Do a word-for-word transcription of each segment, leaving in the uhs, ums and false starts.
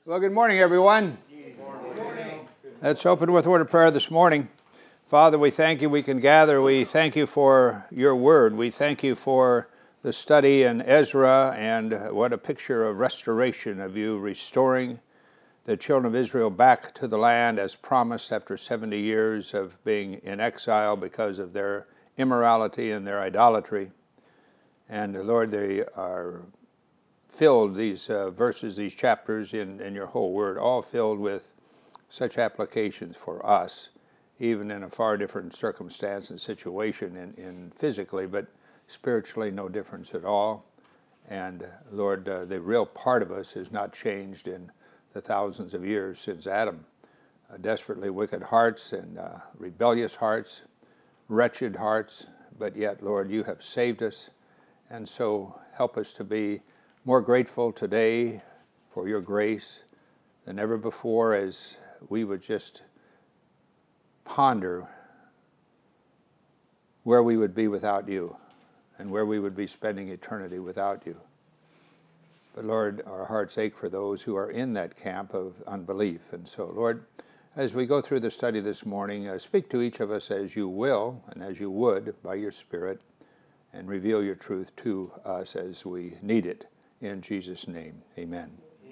Well, good morning, everyone. Good morning. Let's open with a word of prayer this morning. Father, we thank you we can gather. We thank you for your word. We thank you for the study in Ezra, and what a picture of restoration, of you restoring the children of Israel back to the land as promised after seventy years of being in exile because of their immorality and their idolatry. And Lord, they are filled, these uh, verses, these chapters in, in your whole word, all filled with such applications for us, even in a far different circumstance and situation in, in physically, but spiritually no difference at all. And Lord, uh, the real part of us has not changed in the thousands of years since Adam. Uh, desperately wicked hearts and uh, rebellious hearts, wretched hearts, but yet, Lord, you have saved us. And so help us to be more grateful today for your grace than ever before, as we would just ponder where we would be without you and where we would be spending eternity without you. But Lord, our hearts ache for those who are in that camp of unbelief. And so, Lord, as we go through the study this morning, uh, speak to each of us as you will and as you would by your Spirit, and reveal your truth to us as we need it. In Jesus' name, amen.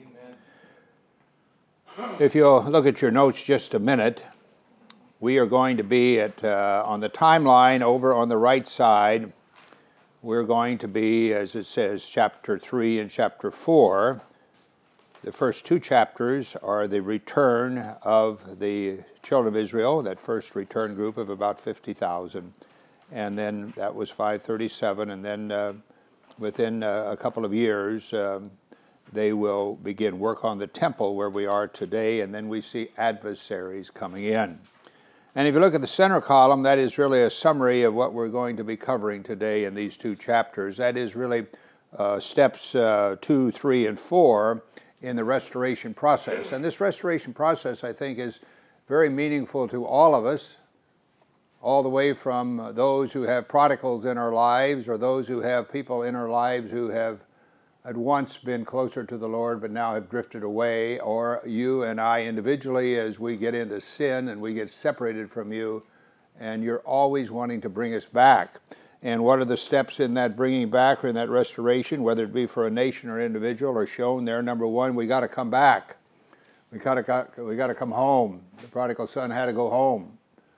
Amen. If you'll look at your notes just a minute, we are going to be at uh, on the timeline over on the right side. We're going to be, as it says, chapter three and chapter four. The first two chapters are the return of the children of Israel, that first return group of about fifty thousand. And then that was five thirty-seven, and then uh, within uh, a couple of years, um, they will begin work on the temple where we are today, and then we see adversaries coming in. And if you look at the center column, that is really a summary of what we're going to be covering today in these two chapters. That is really uh, steps uh, two, three, and four in the restoration process. And this restoration process, I think, is very meaningful to all of us, all the way from those who have prodigals in our lives, or those who have people in our lives who have at once been closer to the Lord but now have drifted away, or you and I individually as we get into sin and we get separated from you, and you're always wanting to bring us back. And what are the steps in that bringing back or in that restoration, whether it be for a nation or individual, are shown there. Number one, we got to come back. We got to we got to come home. The prodigal son had to go home.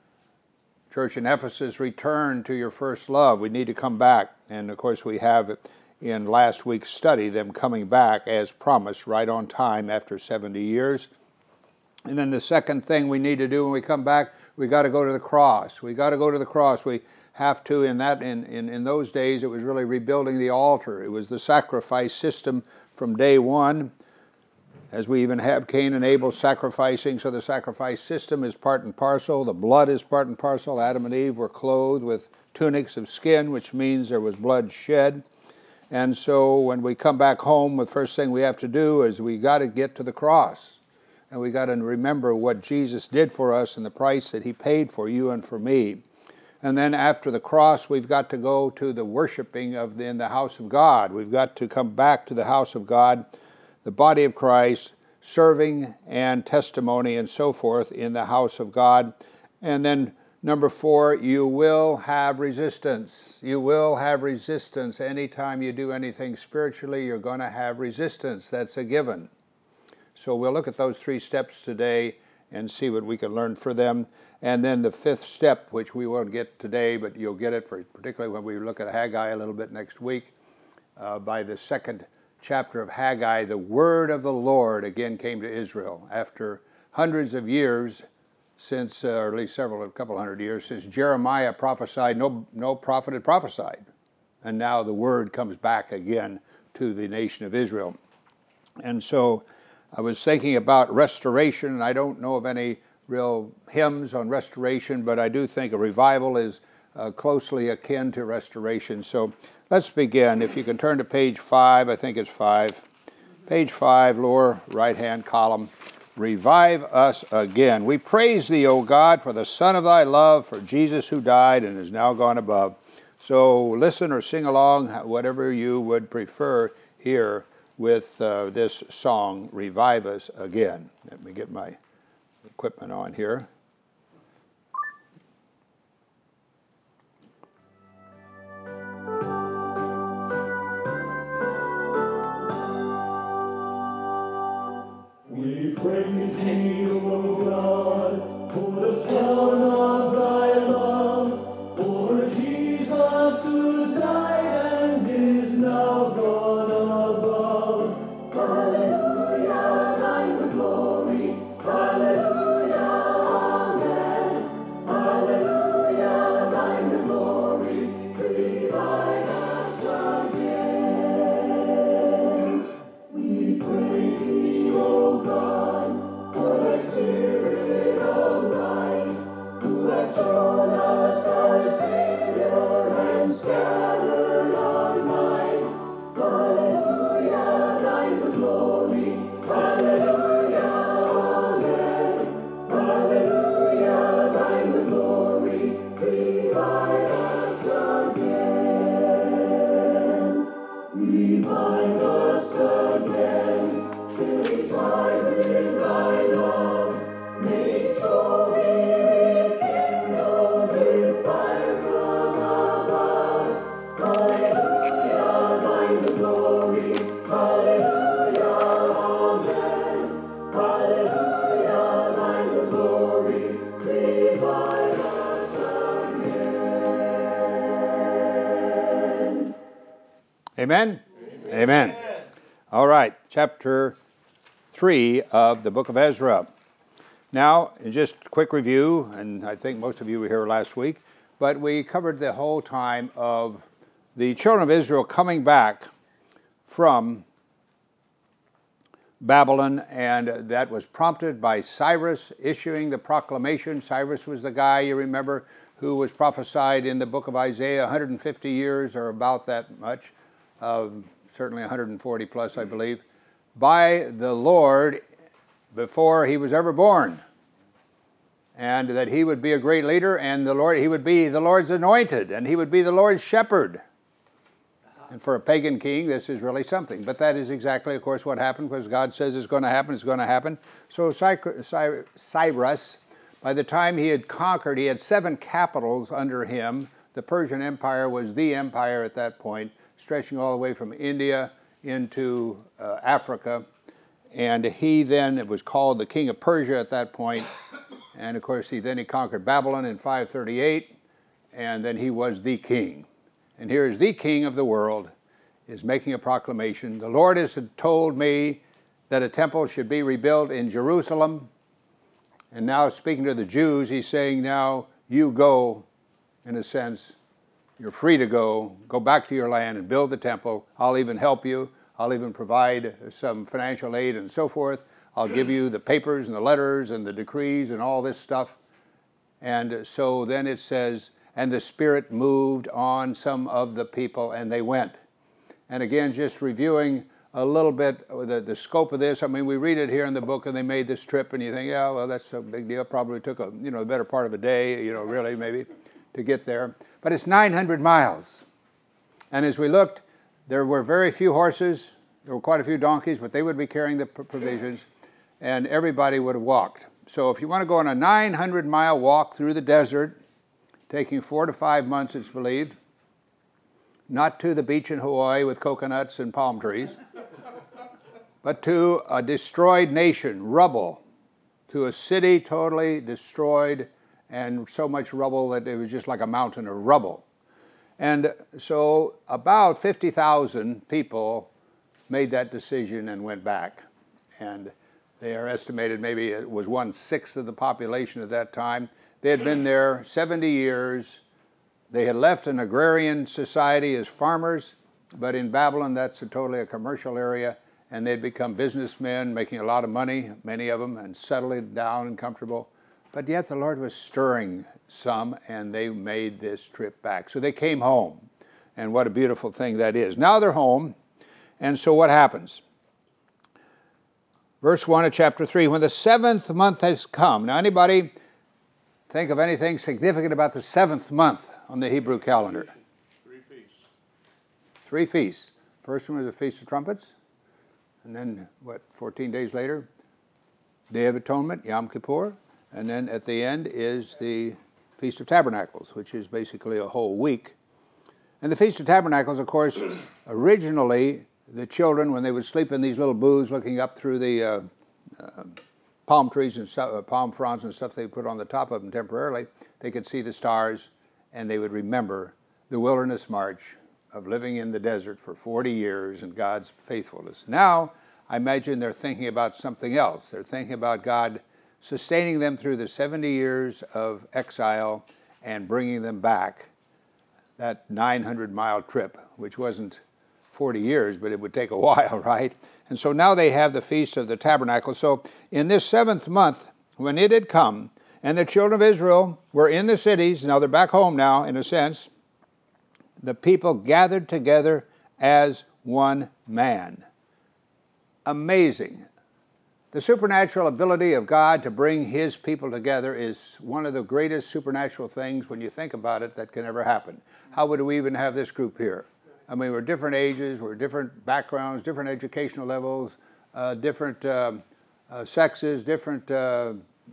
Church in Ephesus, return to your first love. We need to come back. And of course we have in last week's study them coming back as promised, right on time after seventy years. And then the second thing we need to do when we come back, we got to go to the cross. We got to go to the cross. We have to, in that in, in, in those days, it was really rebuilding the altar. It was the sacrifice system from day one, as we even have Cain and Abel sacrificing. So the sacrifice system is part and parcel. The blood is part and parcel. Adam and Eve were clothed with tunics of skin, which means there was blood shed. And so when we come back home, the first thing we have to do is we got to get to the cross. And we got to remember what Jesus did for us and the price that he paid for you and for me. And then after the cross, we've got to go to the worshiping of the, in the house of God. We've got to come back to the house of God, the body of Christ, serving and testimony and so forth in the house of God. And then number four, you will have resistance. You will have resistance. Anytime you do anything spiritually, you're going to have resistance. That's a given. So we'll look at those three steps today and see what we can learn for them. And then the fifth step, which we won't get today, but you'll get it, for particularly when we look at Haggai a little bit next week, uh, by the second chapter of Haggai, the word of the Lord again came to Israel after hundreds of years since, uh, or at least several, a couple hundred years, since Jeremiah prophesied, no, no prophet had prophesied. And now the word comes back again to the nation of Israel. And so I was thinking about restoration, and I don't know of any real hymns on restoration, but I do think a revival is uh, closely akin to restoration. So let's begin. If you can turn to page five, I think it's five. Page five, lower right-hand column. Revive us again. We praise thee, O God, for the Son of thy love, for Jesus who died and is now gone above. So listen or sing along, whatever you would prefer here with uh, this song, Revive Us Again. Let me get my equipment on here. We praise thee, O God, for the Son of thy love, for Jesus who died and is now gone above. Hallelujah, thine the glory. Hallelujah, amen. Hallelujah, thine the glory. Revive us again. We praise thee, O God, for the Spirit of light, who has shown us our Savior and scattered our light. Hallelujah, thine the glory. Hallelujah, amen. Hallelujah, thine the glory. Revive us again. Revive us again. Fill this heart with thy love. Make soul be rekindled with fire from above. Hallelujah, thine the glory. Hallelujah, amen. Hallelujah, thine the glory. Revive us again. Amen? Amen? Amen. All right, chapter three of the book of Ezra. Now, just a quick review, and I think most of you were here last week, but we covered the whole time of the children of Israel coming back from Babylon, and that was prompted by Cyrus issuing the proclamation. Cyrus was the guy, you remember, who was prophesied in the book of Isaiah one hundred fifty years, or about that much, uh, certainly one hundred forty plus, I believe, by the Lord before he was ever born, and that he would be a great leader, and the Lord, he would be the Lord's anointed, and he would be the Lord's shepherd. And for a pagan king, this is really something. But that is exactly, of course, what happened, because God says it's going to happen, it's going to happen. So Cyrus, by the time he had conquered, he had seven capitals under him. The Persian Empire was the empire at that point, stretching all the way from India into uh, Africa. And he then, it was called the king of Persia at that point. And of course, he then he conquered Babylon in five thirty-eight, and then he was the king. And here is the king of the world, is making a proclamation. The Lord has told me that a temple should be rebuilt in Jerusalem. And now speaking to the Jews, he's saying, now you go, in a sense, you're free to go. Go back to your land and build the temple. I'll even help you. I'll even provide some financial aid and so forth. I'll give you the papers and the letters and the decrees and all this stuff. And so then it says, and the Spirit moved on some of the people, and they went. And again, just reviewing a little bit the, the scope of this. I mean, we read it here in the book, and they made this trip, and you think, yeah, well, that's a big deal. Probably took a, you know, the better part of a day, you know, really, maybe, to get there. But it's nine hundred miles. And as we looked, there were very few horses. There were quite a few donkeys, but they would be carrying the provisions, and everybody would have walked. So if you want to go on a nine hundred mile walk through the desert, taking four to five months, it's believed, not to the beach in Hawaii with coconuts and palm trees, but to a destroyed nation, rubble, to a city totally destroyed, and so much rubble that it was just like a mountain of rubble. And so about fifty thousand people made that decision and went back. And they are estimated, maybe it was one-sixth of the population at that time. They had been there seventy years. They had left an agrarian society as farmers, but in Babylon, that's a totally a commercial area, and they'd become businessmen, making a lot of money, many of them, and settled down and comfortable. But yet the Lord was stirring some, and they made this trip back. So they came home, and what a beautiful thing that is. Now they're home, and so what happens? Verse one of chapter three, when the seventh month has come. Now anybody think of anything significant about the seventh month on the Hebrew calendar? Three feasts. Three feasts. First one was the Feast of Trumpets. And then, what, fourteen days later, Day of Atonement, Yom Kippur. And then at the end is the Feast of Tabernacles, which is basically a whole week. And the Feast of Tabernacles, of course, originally the children, when they would sleep in these little booths looking up through the uh, uh, palm trees and stuff, uh, palm fronds and stuff they put on the top of them temporarily, they could see the stars and they would remember the wilderness march of living in the desert for forty years and God's faithfulness. Now, I imagine they're thinking about something else. They're thinking about God sustaining them through the seventy years of exile and bringing them back. That nine hundred mile trip, which wasn't forty years, but it would take a while, right? And so now they have the Feast of the Tabernacle. So in this seventh month, when it had come, and the children of Israel were in the cities, now they're back home now, in a sense, the people gathered together as one man. Amazing. The supernatural ability of God to bring his people together is one of the greatest supernatural things, when you think about it, that can ever happen. How would we even have this group here? I mean, we're different ages, we're different backgrounds, different educational levels, uh, different uh, uh, sexes, different uh,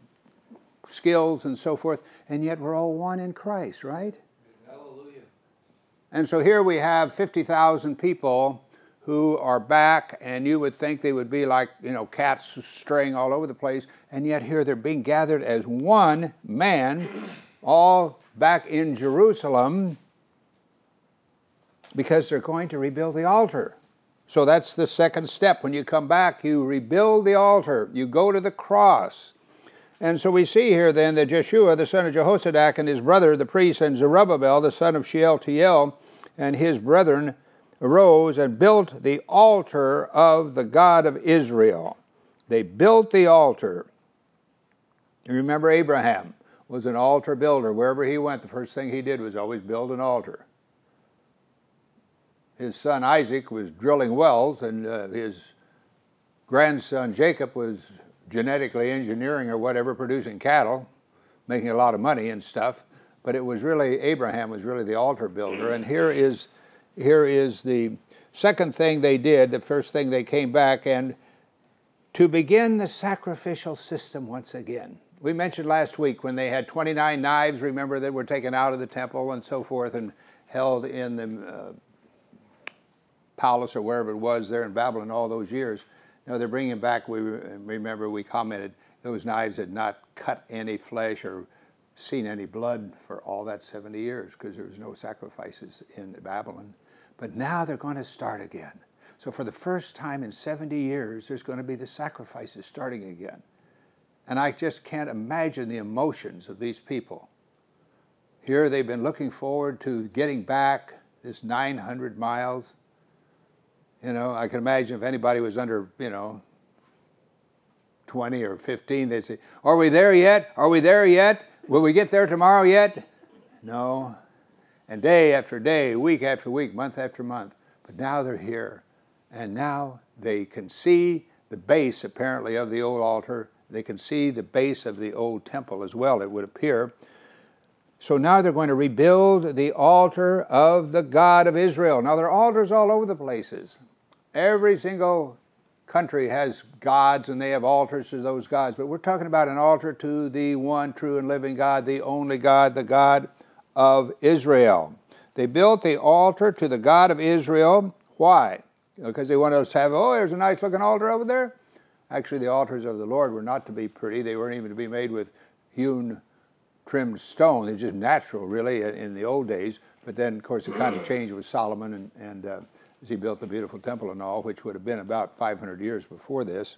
skills, and so forth, and yet we're all one in Christ, right? Hallelujah. And so here we have fifty thousand people who are back, and you would think they would be like, you know, cats straying all over the place, and yet here they're being gathered as one man, all back in Jerusalem, because they're going to rebuild the altar. So that's the second step. When you come back, you rebuild the altar. You go to the cross. And so we see here then that Jeshua, the son of Jehozadak, and his brother, the priest, and Zerubbabel, the son of Shealtiel, and his brethren, arose and built the altar of the God of Israel. They built the altar. You remember Abraham was an altar builder. Wherever he went, the first thing he did was always build an altar. His son Isaac was drilling wells, and uh, his grandson Jacob was genetically engineering or whatever, producing cattle, making a lot of money and stuff. But it was really, Abraham was really the altar builder. And here is, here is the second thing they did, the first thing they came back, and to begin the sacrificial system once again. We mentioned last week when they had twenty-nine knives, remember, that were taken out of the temple and so forth and held in the uh, palace or wherever it was there in Babylon all those years. You know, they're bringing back, we remember we commented, those knives had not cut any flesh or seen any blood for all that seventy years because there was no sacrifices in Babylon. But now they're going to start again. So for the first time in seventy years, there's going to be the sacrifices starting again. And I just can't imagine the emotions of these people. Here they've been looking forward to getting back this nine hundred miles. You know, I can imagine if anybody was under, you know, twenty or fifteen, they'd say, are we there yet? Are we there yet? Will we get there tomorrow yet? No. And day after day, week after week, month after month. But now they're here. And now they can see the base, apparently, of the old altar. They can see the base of the old temple as well, it would appear. So now they're going to rebuild the altar of the God of Israel. Now, there are altars all over the places. Every single country has gods, and they have altars to those gods. But we're talking about an altar to the one true and living God, the only God, the God of Israel. They built the altar to the God of Israel. Why? Because they wanted us to have, oh, there's a nice looking altar over there. Actually, the altars of the Lord were not to be pretty. They weren't even to be made with hewn, trimmed stone. They're just natural, really, in the old days. But then, of course, it kind of changed with Solomon, and, and uh, as he built the beautiful temple and all, which would have been about five hundred years before this.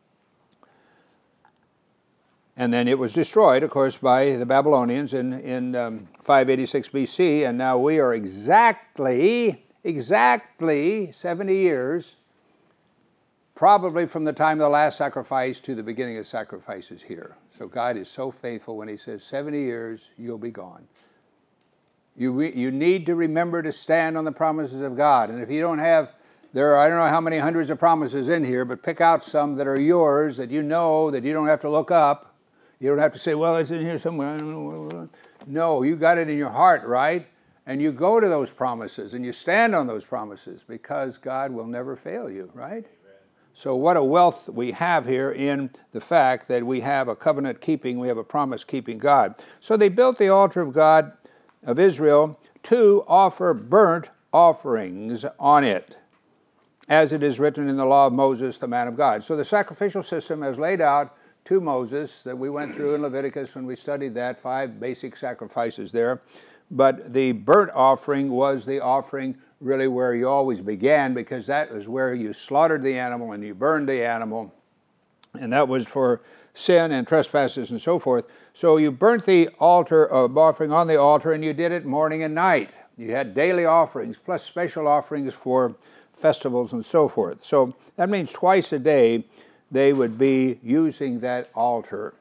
And then it was destroyed, of course, by the Babylonians in, in um, five eighty-six B C, and now we are exactly, exactly seventy years, probably from the time of the last sacrifice to the beginning of sacrifices here. So God is so faithful when he says, seventy years, you'll be gone. You, re- you need to remember to stand on the promises of God. And if you don't have, there are, I don't know how many hundreds of promises in here, but pick out some that are yours, that you know, that you don't have to look up. You don't have to say, well, it's in here somewhere. I don't know. No, you got it in your heart, right? And you go to those promises, and you stand on those promises, because God will never fail you, right? Amen. So what a wealth we have here in the fact that we have a covenant-keeping, we have a promise-keeping God. So they built the altar of God of Israel to offer burnt offerings on it, as it is written in the law of Moses, the man of God. So the sacrificial system as laid out to Moses that we went through in Leviticus when we studied that, five basic sacrifices there. But the burnt offering was the offering really where you always began, because that was where you slaughtered the animal and you burned the animal, and that was for sin and trespasses and so forth. So you burnt the altar of offering on the altar, and you did it morning and night. You had daily offerings plus special offerings for festivals and so forth. So that means twice a day they would be using that altar.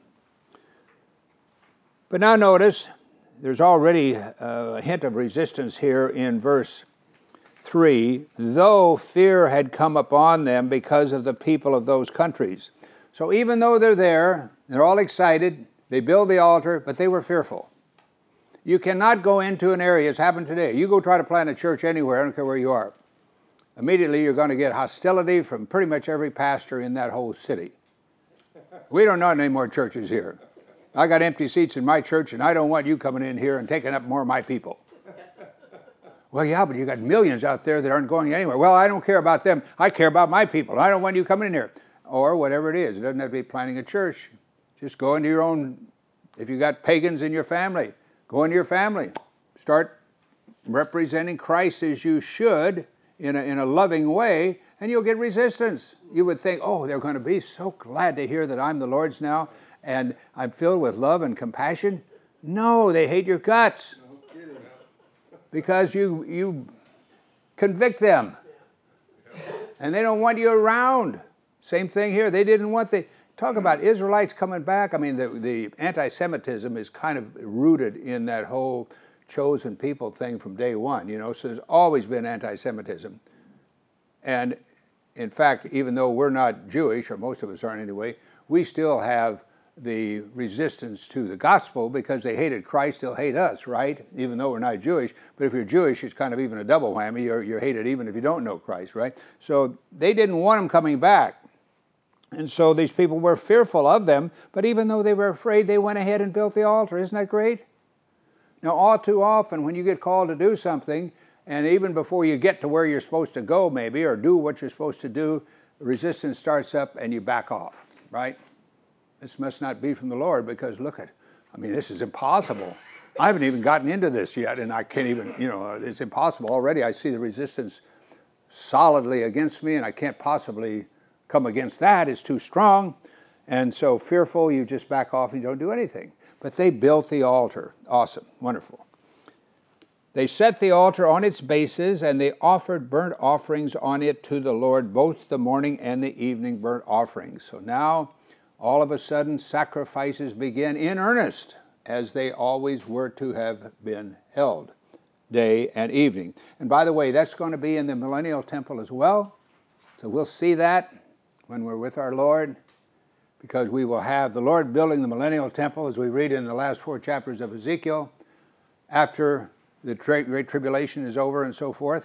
But now notice, there's already a hint of resistance here in verse three, though fear had come upon them because of the people of those countries. So even though they're there, they're all excited, they build the altar, but they were fearful. You cannot go into an area, it's happened today. You go try to plant a church anywhere, I don't care where you are. Immediately you're going to get hostility from pretty much every pastor in that whole city. We don't know any more churches here. I got empty seats in my church, and I don't want you coming in here and taking up more of my people. Well, yeah, but you got millions out there that aren't going anywhere. Well, I don't care about them. I care about my people. I don't want you coming in here. Or whatever it is. It doesn't have to be planting a church. Just go into your own, if you got pagans in your family, go into your family. Start representing Christ as you should in a, in a loving way, and you'll get resistance. You would think, oh, they're going to be so glad to hear that I'm the Lord's now, and I'm filled with love and compassion. No, they hate your guts. Because you you convict them. And they don't want you around. Same thing here. They didn't want the... Talk about Israelites coming back. I mean, the, the anti-Semitism is kind of rooted in that whole chosen people thing from day one, you know. So there's always been anti-Semitism. And in fact, even though we're not Jewish, or most of us aren't anyway, we still have the resistance to the gospel because they hated Christ, they'll hate us, right? Even though we're not Jewish. But if you're Jewish, it's kind of even a double whammy. You're, you're hated even if you don't know Christ, right? So they didn't want him coming back. And so these people were fearful of them, but even though they were afraid, they went ahead and built the altar. Isn't that great? Now, all too often, when you get called to do something, and even before you get to where you're supposed to go, maybe, or do what you're supposed to do, resistance starts up and you back off, right? This must not be from the Lord, because look at, I mean, this is impossible. I haven't even gotten into this yet, and I can't even, you know, it's impossible. Already I see the resistance solidly against me, and I can't possibly come against that. It's too strong. And so fearful, you just back off and you don't do anything. But they built the altar. Awesome. Wonderful. They set the altar on its bases, and they offered burnt offerings on it to the Lord, both the morning and the evening burnt offerings. So now, all of a sudden, sacrifices begin in earnest, as they always were to have been held, day and evening. And by the way, that's going to be in the millennial temple as well. So we'll see that when we're with our Lord, because we will have the Lord building the millennial temple, as we read in the last four chapters of Ezekiel, after the Great Tribulation is over and so forth.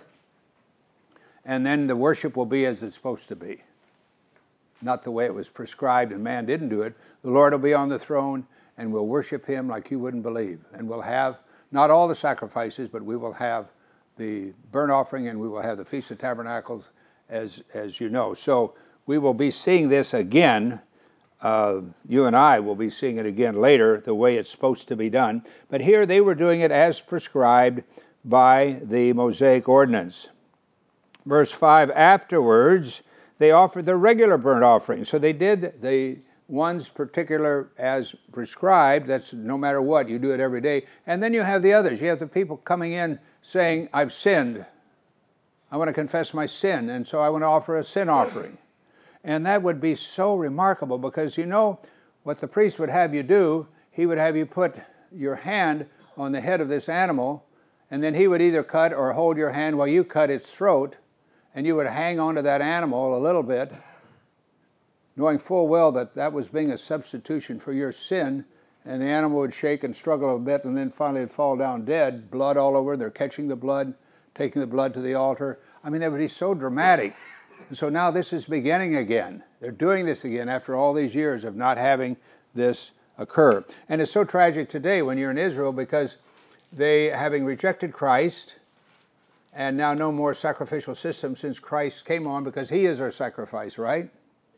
And then the worship will be as it's supposed to be. Not the way it was prescribed and man didn't do it. The Lord will be on the throne, and we'll worship him like you wouldn't believe. And we'll have, not all the sacrifices, but we will have the burnt offering, and we will have the Feast of Tabernacles, as, as you know. So we will be seeing this again. Uh, you and I will be seeing it again later, the way it's supposed to be done. But here they were doing it as prescribed by the Mosaic ordinance. Verse five, afterwards, they offered the regular burnt offering. So they did the ones particular as prescribed. That's no matter what, you do it every day. And then you have the others. You have the people coming in saying, I've sinned. I want to confess my sin, and so I want to offer a sin offering. And that would be so remarkable, because you know what the priest would have you do. He would have you put your hand on the head of this animal, and then he would either cut or hold your hand while you cut its throat, and you would hang on to that animal a little bit, knowing full well that that was being a substitution for your sin, and the animal would shake and struggle a bit, and then finally it'd fall down dead, blood all over. They're catching the blood, taking the blood to the altar. I mean, that would be so dramatic. And so now this is beginning again. They're doing this again after all these years of not having this occur. And it's so tragic today when you're in Israel because they, having rejected Christ, and now no more sacrificial system since Christ came on because he is our sacrifice, right?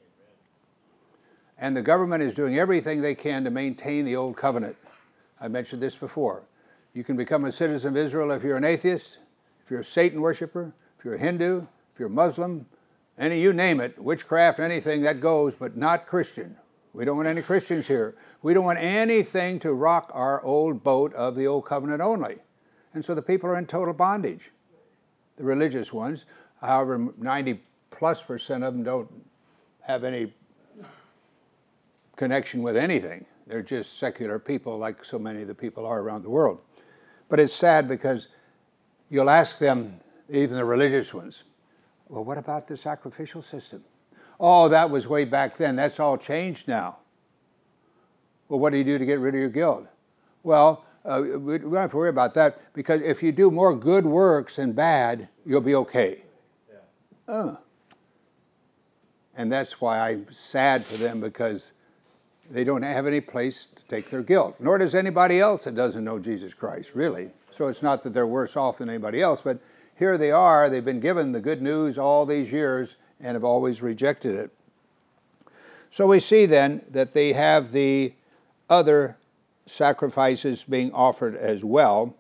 And the government is doing everything they can to maintain the old covenant. I mentioned this before. You can become a citizen of Israel if you're an atheist, if you're a Satan worshiper, if you're a Hindu, if you're a Muslim, any, you name it, witchcraft, anything, that goes, but not Christian. We don't want any Christians here. We don't want anything to rock our old boat of the old covenant only. And so the people are in total bondage. The religious ones, however, ninety plus percent of them don't have any connection with anything. They're just secular people like so many of the people are around the world. But it's sad because you'll ask them, even the religious ones, well, what about the sacrificial system? Oh, that was way back then. That's all changed now. Well, what do you do to get rid of your guilt? Well, uh, we don't have to worry about that because if you do more good works than bad, you'll be okay. Yeah. Oh. And that's why I'm sad for them because they don't have any place to take their guilt. Nor does anybody else that doesn't know Jesus Christ, really. So it's not that they're worse off than anybody else, but here they are. They've been given the good news all these years and have always rejected it. So we see then that they have the other sacrifices being offered as well.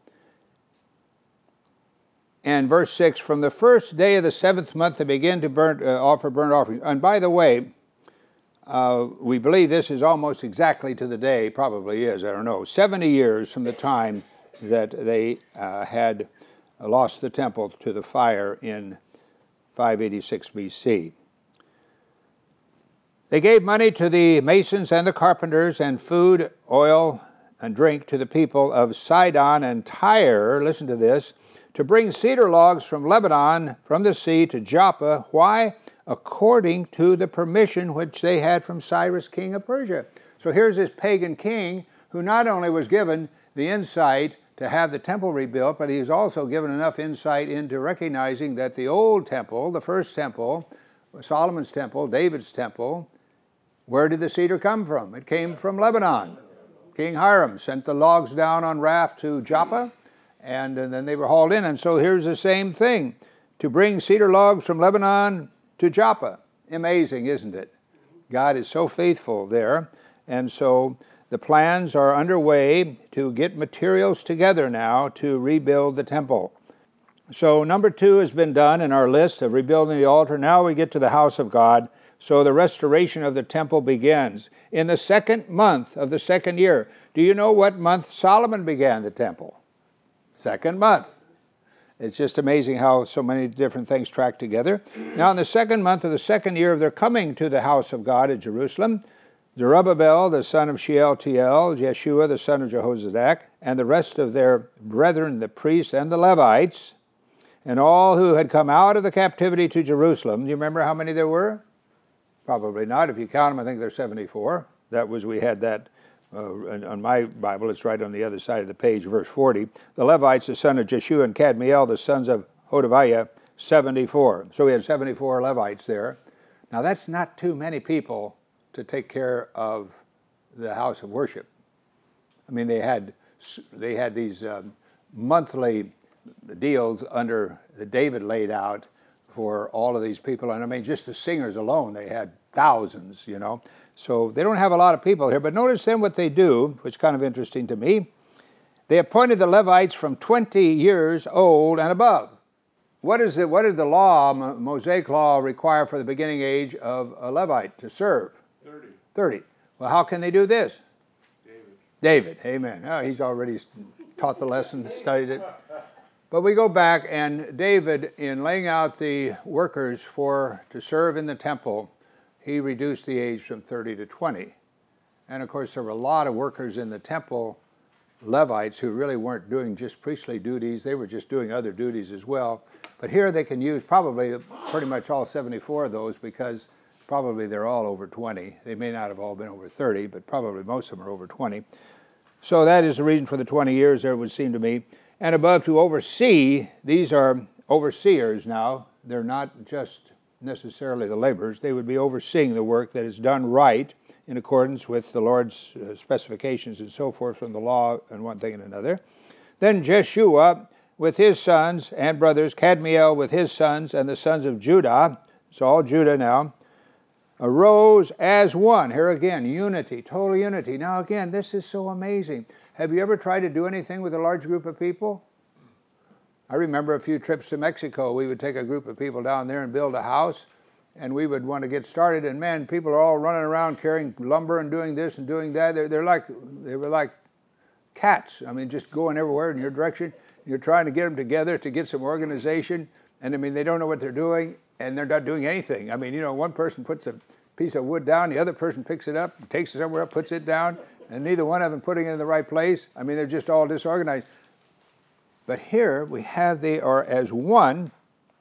And verse six, from the first day of the seventh month they begin to burn, uh, offer burnt offerings. And by the way, uh, we believe this is almost exactly to the day, probably is, I don't know, seventy years from the time that they uh, had lost the temple to the fire in five eighty-six B C. They gave money to the masons and the carpenters, and food, oil, and drink to the people of Sidon and Tyre, listen to this, to bring cedar logs from Lebanon, from the sea, to Joppa. Why? According to the permission which they had from Cyrus, king of Persia. So here's this pagan king who not only was given the insight to have the temple rebuilt, but he was also given enough insight into recognizing that the old temple, the first temple, Solomon's temple, David's temple, where did the cedar come from? It came from Lebanon. King Hiram sent the logs down on raft to Joppa, and, and then they were hauled in. And so here's the same thing, to bring cedar logs from Lebanon to Joppa. Amazing, isn't it? God is so faithful there. And so the plans are underway to get materials together now to rebuild the temple. So number two has been done in our list of rebuilding the altar. Now we get to the house of God. So the restoration of the temple begins in the second month of the second year. Do you know what month Solomon began the temple? Second month. It's just amazing how so many different things track together. Now in the second month of the second year of their coming to the house of God at Jerusalem, Zerubbabel, the son of Shealtiel, Jeshua, the son of Jehozadak, and the rest of their brethren, the priests and the Levites, and all who had come out of the captivity to Jerusalem. Do you remember how many there were? Probably not. If you count them, I think there's seventy-four. That was, we had that uh, on my Bible. It's right on the other side of the page, verse forty. The Levites, the son of Jeshua, and Kadmiel, the sons of Hodaviah, seventy-four. So we had seventy-four Levites there. Now that's not too many people to take care of the house of worship. I mean, they had they had these um, monthly deals under that David laid out for all of these people. And I mean, just the singers alone, they had thousands, you know. So they don't have a lot of people here. But notice then what they do, which is kind of interesting to me. They appointed the Levites from twenty years old and above. What is it? What did the law, Mosaic law, require for the beginning age of a Levite to serve? thirty. thirty. Well, how can they do this? David. David, amen. Oh, he's already taught the lesson, studied it. But we go back, and David, in laying out the workers for to serve in the temple, he reduced the age from thirty to twenty. And of course, there were a lot of workers in the temple, Levites, who really weren't doing just priestly duties. They were just doing other duties as well. But here they can use probably pretty much all seventy-four of those, because probably they're all over twenty. They may not have all been over thirty, but probably most of them are over twenty. So that is the reason for the twenty years there, would seem to me. And above, to oversee. These are overseers now. They're not just necessarily the laborers. They would be overseeing the work that is done right in accordance with the Lord's uh, specifications and so forth from the law and one thing and another. Then Jeshua with his sons and brothers, Kadmiel with his sons and the sons of Judah, it's all Judah now, arose as one. Here again, unity, total unity. Now again, this is so amazing. Have you ever tried to do anything with a large group of people? I remember a few trips to Mexico. We would take a group of people down there and build a house, and we would want to get started, and man, people are all running around carrying lumber and doing this and doing that. They're, they're like, they were like cats. I mean, just going everywhere in your direction. You're trying to get them together to get some organization, and I mean, they don't know what they're doing, and they're not doing anything. I mean, you know, one person puts a piece of wood down, the other person picks it up, takes it somewhere up, puts it down, and neither one of them putting it in the right place. I mean, they're just all disorganized. But here we have they are as one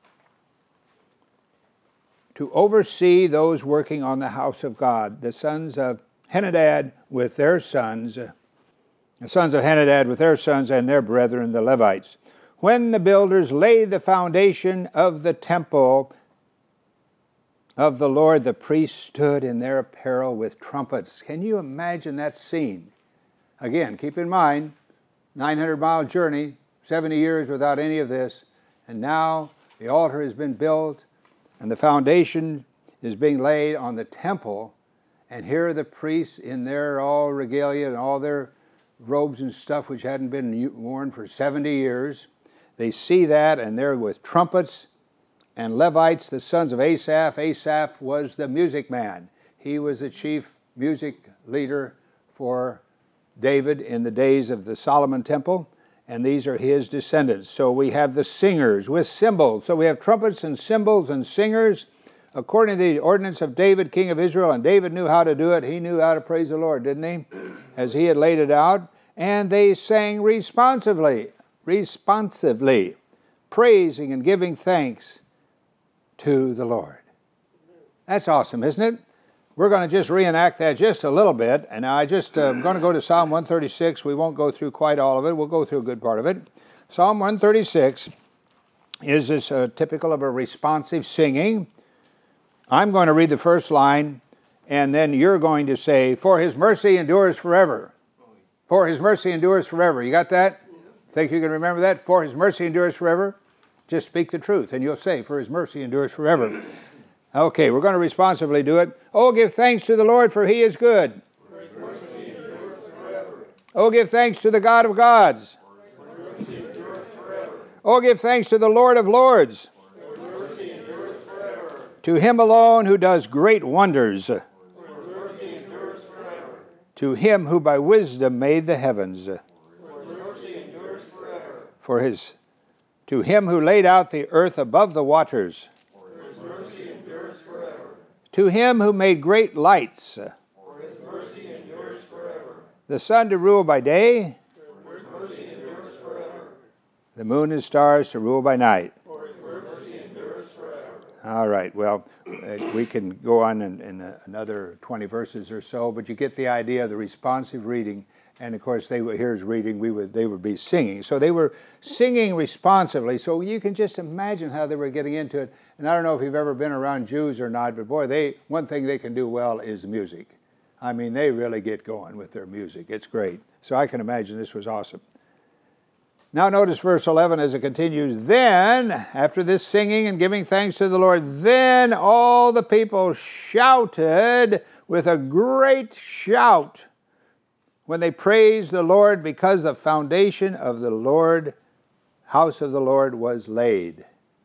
to oversee those working on the house of God, the sons of Henadad with their sons, the sons of Henadad with their sons and their brethren, the Levites. When the builders laid the foundation of the temple of the Lord, the priests stood in their apparel with trumpets. Can you imagine that scene? Again, keep in mind, nine hundred mile journey, seventy years without any of this, and now the altar has been built, and the foundation is being laid on the temple, and here are the priests in their all regalia and all their robes and stuff which hadn't been worn for seventy years. They see that, and they're with trumpets, and Levites, the sons of Asaph. Asaph was the music man. He was the chief music leader for David in the days of the Solomon temple, and these are his descendants. So we have the singers with cymbals. So we have trumpets and cymbals and singers according to the ordinance of David, king of Israel. And David knew how to do it. He knew how to praise the Lord, didn't he? As he had laid it out. And they sang responsively, responsively, praising and giving thanks to the Lord. That's awesome, isn't it? We're going to just reenact that just a little bit. And I just, uh, I'm going to go to Psalm one thirty-six. We won't go through quite all of it. We'll go through a good part of it. Psalm one thirty-six is this uh, typical of a responsive singing. I'm going to read the first line, and then you're going to say, for his mercy endures forever. For his mercy endures forever. You got that? Think you can remember that? For his mercy endures forever. Just speak the truth, and you'll say, for his mercy endures forever. Okay, we're going to responsively do it. Oh, give thanks to the Lord, for he is good. For his mercy endures forever. Oh, give thanks to the God of gods. For his mercy endures forever. Oh, give thanks to the Lord of lords. For his mercy endures forever. To him alone who does great wonders. For his mercy endures forever. To him who by wisdom made the heavens. For his mercy endures forever. For his, to him who laid out the earth above the waters. To him who made great lights, for his mercy endures forever. The sun to rule by day, For his mercy endures forever. The moon and stars to rule by night. For his mercy endures forever. All right, well, uh, we can go on in, in uh, another twenty verses or so, but you get the idea of the responsive reading. And of course, they were, here's reading, we would, they would be singing. So they were singing responsively. So you can just imagine how they were getting into it. And I don't know if you've ever been around Jews or not, but boy, they one thing they can do well is music. I mean, they really get going with their music. It's great. So I can imagine this was awesome. Now notice verse eleven as it continues. Then, after this singing and giving thanks to the Lord, then all the people shouted with a great shout when they praised the Lord, because the foundation of the Lord, house of the Lord, was laid.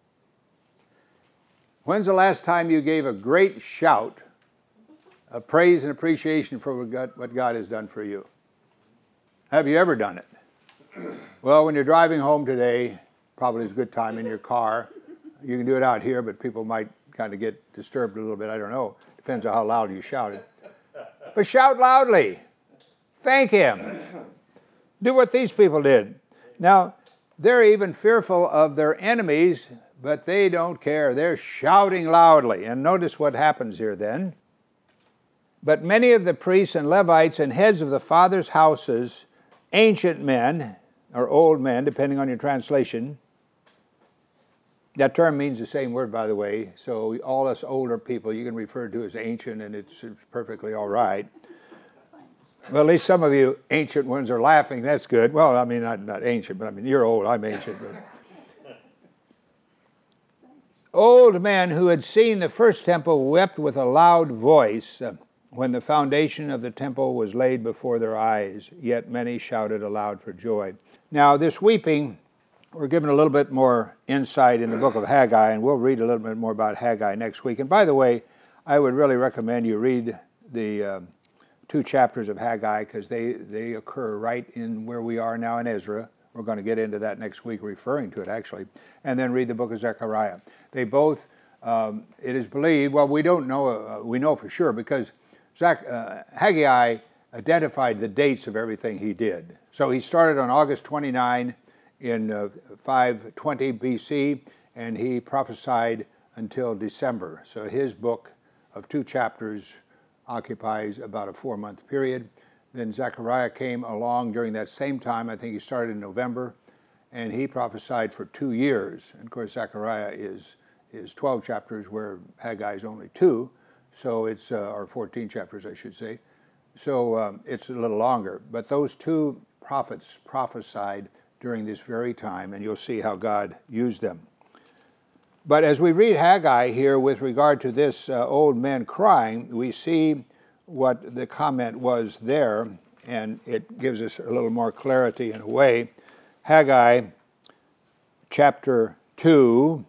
When's the last time you gave a great shout of praise and appreciation for what God, what God has done for you? Have you ever done it? Well, when you're driving home today, probably is a good time in your car. You can do it out here, but people might kind of get disturbed a little bit. I don't know. Depends on how loud you shouted. But shout loudly. Thank him. Do what these people did. Now, they're even fearful of their enemies, but they don't care. They're shouting loudly. And notice what happens here then. But many of the priests and Levites and heads of the fathers' houses, ancient men, or old men, depending on your translation, That term means the same word, by the way, so all us older people, you can refer to as ancient, and it's, it's perfectly all right. Well, at least some of you ancient ones are laughing. That's good. Well, I mean, not, not ancient, but I mean, you're old. I'm ancient. But... Old men who had seen the first temple wept with a loud voice uh, when the foundation of the temple was laid before their eyes, yet many shouted aloud for joy. Now, this weeping, we're given a little bit more insight in the book of Haggai, and we'll read a little bit more about Haggai next week. And by the way, I would really recommend you read the uh, two chapters of Haggai, because they, they occur right in where we are now in Ezra. We're going to get into that next week, referring to it actually. And then read the book of Zechariah. They both, um, it is believed, well, we don't know, uh, we know for sure, because Zach, uh, Haggai identified the dates of everything he did. So he started on August twenty-ninth in uh, five twenty B C, and he prophesied until December. So his book of two chapters occupies about a four-month period. Then Zechariah came along during that same time. I think he started in November, and he prophesied for two years. And of course, Zechariah is is twelve chapters, where Haggai is only two. So it's, uh, or fourteen chapters, I should say. So um, it's a little longer. But those two prophets prophesied during this very time, and you'll see how God used them. But as we read Haggai here with regard to this uh, old man crying, we see what the comment was there, and it gives us a little more clarity in a way. Haggai chapter two,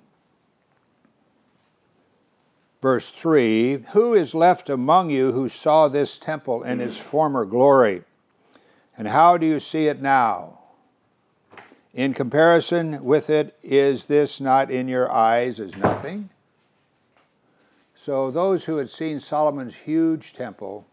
verse three, who is left among you who saw this temple in its former glory? And how do you see it now? In comparison with it, is this not in your eyes as nothing? So those who had seen Solomon's huge temple,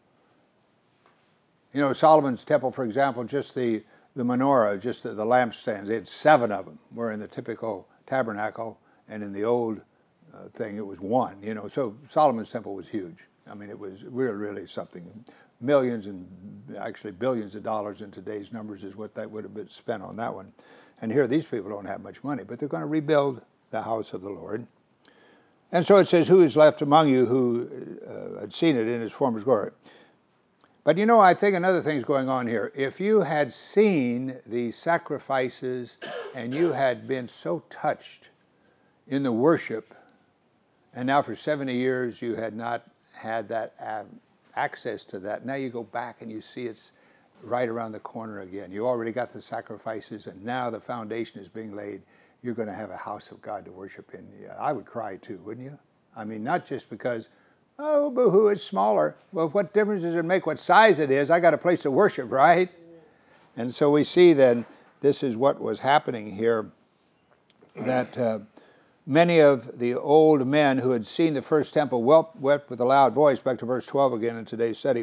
you know, Solomon's temple, for example, just the, the menorah, just the, the lampstands, they had seven of them, where in the typical tabernacle and in the old uh, thing it was one, you know. So Solomon's temple was huge. I mean, it was really, really something. Millions and actually billions of dollars in today's numbers is what that would have been spent on that one. And here these people don't have much money, but they're going to rebuild the house of the Lord. And so it says, who is left among you who uh, had seen it in its former glory? But you know, I think another thing's going on here. If you had seen the sacrifices and you had been so touched in the worship, and now for seventy years you had not had that uh, access to that, now you go back and you see it's right around the corner again. You already got the sacrifices, and now the foundation is being laid. You're going to have a house of God to worship in. Yeah, I would cry too, wouldn't you? I mean, not just because, oh, boo-hoo, it's smaller. Well, what difference does it make what size it is? I got a place to worship, right? And so we see then this is what was happening here, that uh, many of the old men who had seen the first temple wept, wept with a loud voice, back to verse twelve again in today's study,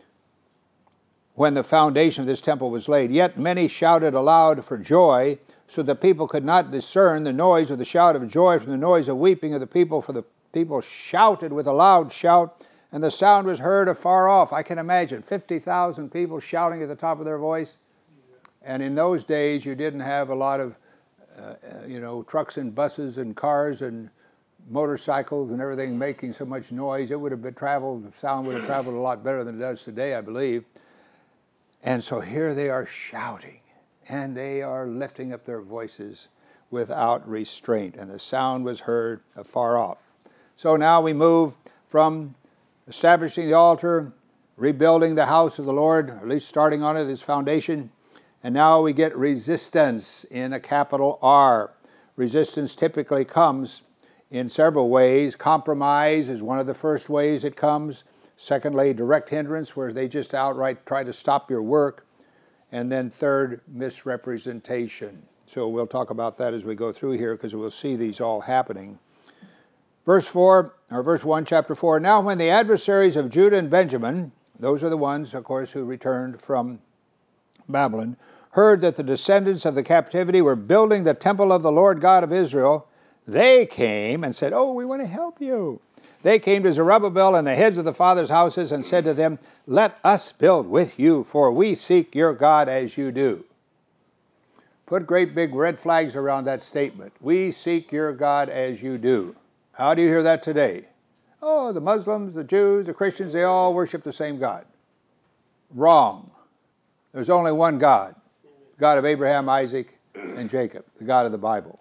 when the foundation of this temple was laid. Yet many shouted aloud for joy, so the people could not discern the noise of the shout of joy from the noise of weeping of the people, for the people shouted with a loud shout, and the sound was heard afar off. I can imagine fifty thousand people shouting at the top of their voice. And in those days, you didn't have a lot of, uh, you know, trucks and buses and cars and motorcycles and everything making so much noise. It would have been traveled, the sound would have traveled a lot better than it does today, I believe. And so here they are shouting, and they are lifting up their voices without restraint, and the sound was heard afar off. So now we move from establishing the altar, rebuilding the house of the Lord, or at least starting on it, its foundation, and now we get resistance in a capital R. Resistance typically comes in several ways. Compromise is one of the first ways it comes. Secondly, direct hindrance, where they just outright try to stop your work. And then third, misrepresentation. So we'll talk about that as we go through here, because we'll see these all happening. Verse four, or verse one, chapter four. Now when the adversaries of Judah and Benjamin, those are the ones, of course, who returned from Babylon, heard that the descendants of the captivity were building the temple of the Lord God of Israel, they came and said, oh, we want to help you. They came to Zerubbabel and the heads of the fathers' houses and said to them, let us build with you, for we seek your God as you do. Put great big red flags around that statement. We seek your God as you do. How do you hear that today? Oh, the Muslims, the Jews, the Christians, they all worship the same God. Wrong. There's only one God. God of Abraham, Isaac, and Jacob, the God of the Bible.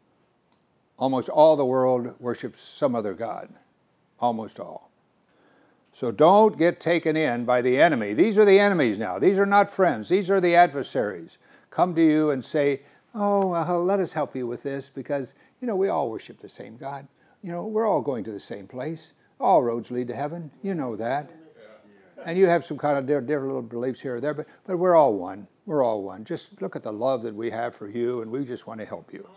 Almost all the world worships some other God. Almost all. So don't get taken in by the enemy. These are the enemies now. These are not friends. These are the adversaries. Come to you and say, oh, uh, let us help you with this because, you know, we all worship the same God. You know, we're all going to the same place. All roads lead to heaven. You know that. And you have some kind of different little beliefs here or there, but, but we're all one. We're all one. Just look at the love that we have for you, and we just want to help you.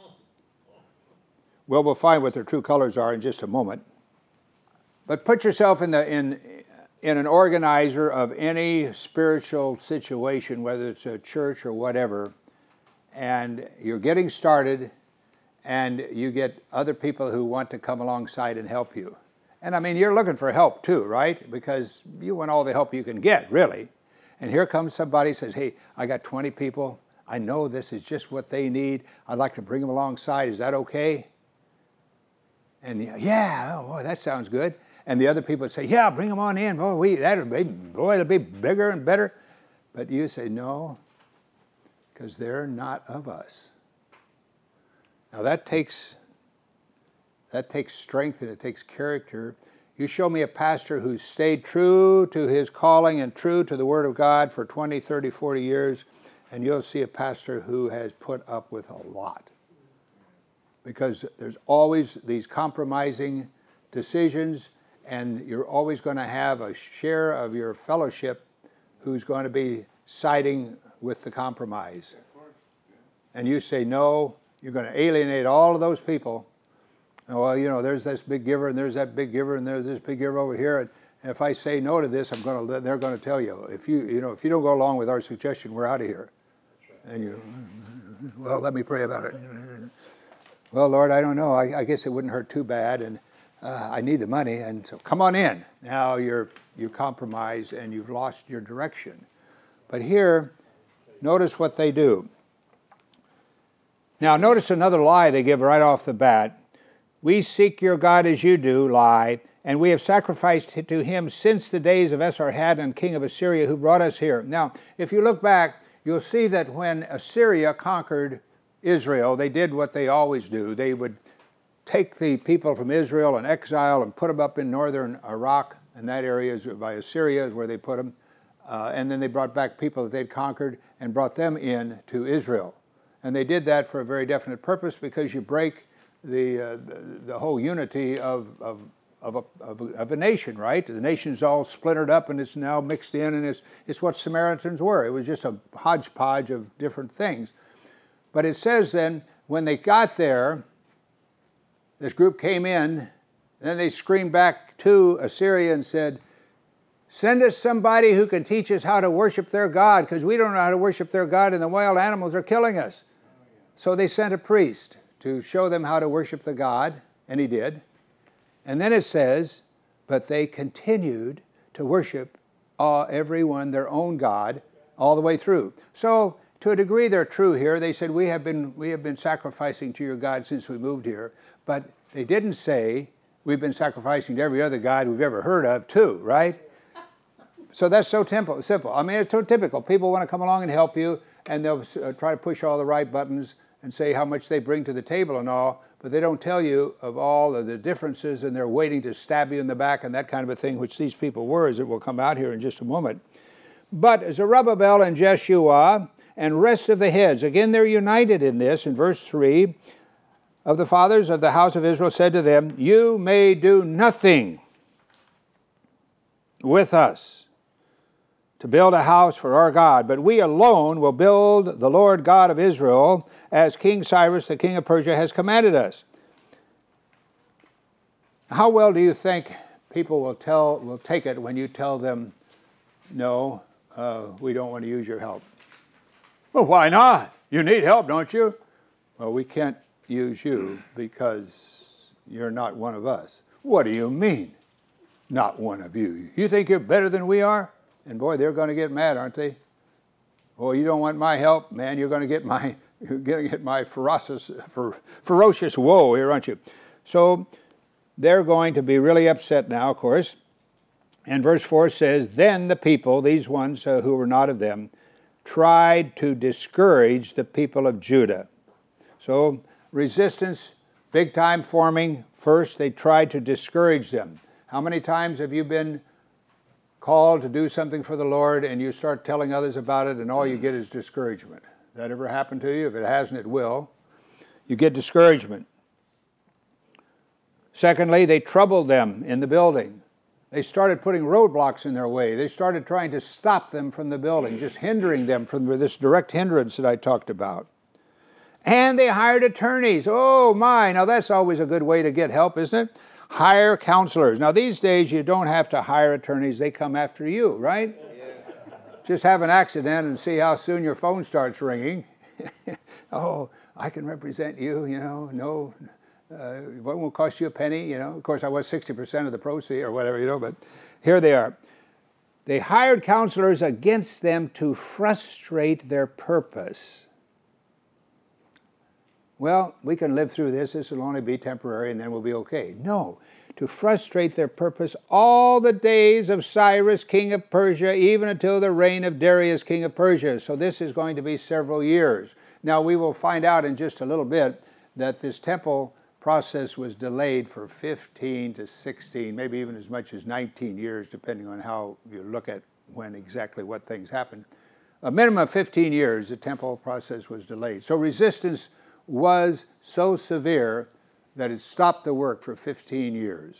Well, we'll find what their true colors are in just a moment. But put yourself in the in in an organizer of any spiritual situation, whether it's a church or whatever, and you're getting started, and you get other people who want to come alongside and help you. And I mean, you're looking for help too, right? Because you want all the help you can get, really. And here comes somebody says, hey, I got twenty people. I know this is just what they need. I'd like to bring them alongside. Is that okay? And yeah, oh boy, that sounds good. And the other people would say, yeah, bring them on in. Oh, we that'll be boy, it'll be bigger and better. But you say no, because they're not of us. Now that takes that takes strength and it takes character. You show me a pastor who's stayed true to his calling and true to the Word of God for twenty, thirty, forty years, and you'll see a pastor who has put up with a lot. Because there's always these compromising decisions, and you're always going to have a share of your fellowship who's going to be siding with the compromise. And you say no, you're going to alienate all of those people. Well, you know, there's this big giver, and there's that big giver, and there's this big giver over here. And if I say no to this, I'm going to. They're going to tell you, if you, you know, if you don't go along with our suggestion, we're out of here. And you, well, let me pray about it. Well, Lord, I don't know. I, I guess it wouldn't hurt too bad, and uh, I need the money, and so come on in. Now you're you compromise and you've lost your direction. But here, notice what they do. Now, notice another lie they give right off the bat. We seek your God as you do, lie, and we have sacrificed to him since the days of Esarhaddon, king of Assyria, who brought us here. Now, if you look back, you'll see that when Assyria conquered Israel, they did what they always do. They would take the people from Israel and exile and put them up in northern Iraq, and that area is by Assyria is where they put them. Uh, and then they brought back people that they'd conquered and brought them in to Israel. And they did that for a very definite purpose, because you break the uh, the, the whole unity of of of a, of, a, of a nation, right? The nation's all splintered up and it's now mixed in, and it's it's what Samaritans were. It was just a hodgepodge of different things. But it says then, when they got there, this group came in, and then they screamed back to Assyria and said, send us somebody who can teach us how to worship their God, because we don't know how to worship their God and the wild animals are killing us. So they sent a priest to show them how to worship the God, and he did. And then it says, but they continued to worship uh, everyone their own God all the way through. So to a degree they're true here. They said, we have been we have been sacrificing to your God since we moved here. But they didn't say, we've been sacrificing to every other God we've ever heard of too, right? So that's so simple. simple. I mean, it's so typical. People want to come along and help you, and they'll uh, try to push all the right buttons and say how much they bring to the table and all, but they don't tell you of all of the differences, and they're waiting to stab you in the back and that kind of a thing, which these people were, as it will come out here in just a moment. But Zerubbabel and Jeshua and rest of the heads, again they're united in this, in verse three, of the fathers of the house of Israel said to them, you may do nothing with us to build a house for our God, but we alone will build the Lord God of Israel, as King Cyrus, the king of Persia, has commanded us. How well do you think people will tell will take it when you tell them, no, uh, we don't want to use your help? Well, why not? You need help, don't you? Well, we can't use you because you're not one of us. What do you mean, not one of you? You think you're better than we are? And boy, they're going to get mad, aren't they? Oh, you don't want my help? Man, you're going to get my You're getting at my ferocious, fer, ferocious woe here, aren't you? So they're going to be really upset now, of course. And verse four says, then the people, these ones uh, who were not of them, tried to discourage the people of Judah. So resistance, big time forming. First, they tried to discourage them. How many times have you been called to do something for the Lord and you start telling others about it and all you get is discouragement? That ever happened to you? If it hasn't, it will. You get discouragement. Secondly, they troubled them in the building. They started putting roadblocks in their way. They started trying to stop them from the building, just hindering them from this direct hindrance that I talked about. And they hired attorneys. Oh my, now that's always a good way to get help, isn't it? Hire counselors. Now these days you don't have to hire attorneys. They come after you, right? Yeah. Just have an accident and see how soon your phone starts ringing. Oh, I can represent you, you know, no... Uh, it won't cost you a penny, you know. Of course, I was sixty percent of the proceeds or whatever, you know, but here they are. They hired counselors against them to frustrate their purpose. Well, we can live through this. This will only be temporary and then we'll be okay. No, to frustrate their purpose all the days of Cyrus, king of Persia, even until the reign of Darius, king of Persia. So this is going to be several years. Now, we will find out in just a little bit that this temple process was delayed for fifteen to sixteen, maybe even as much as nineteen years, depending on how you look at when exactly what things happened. A minimum of fifteen years, the temple process was delayed. So resistance was so severe that it stopped the work for fifteen years.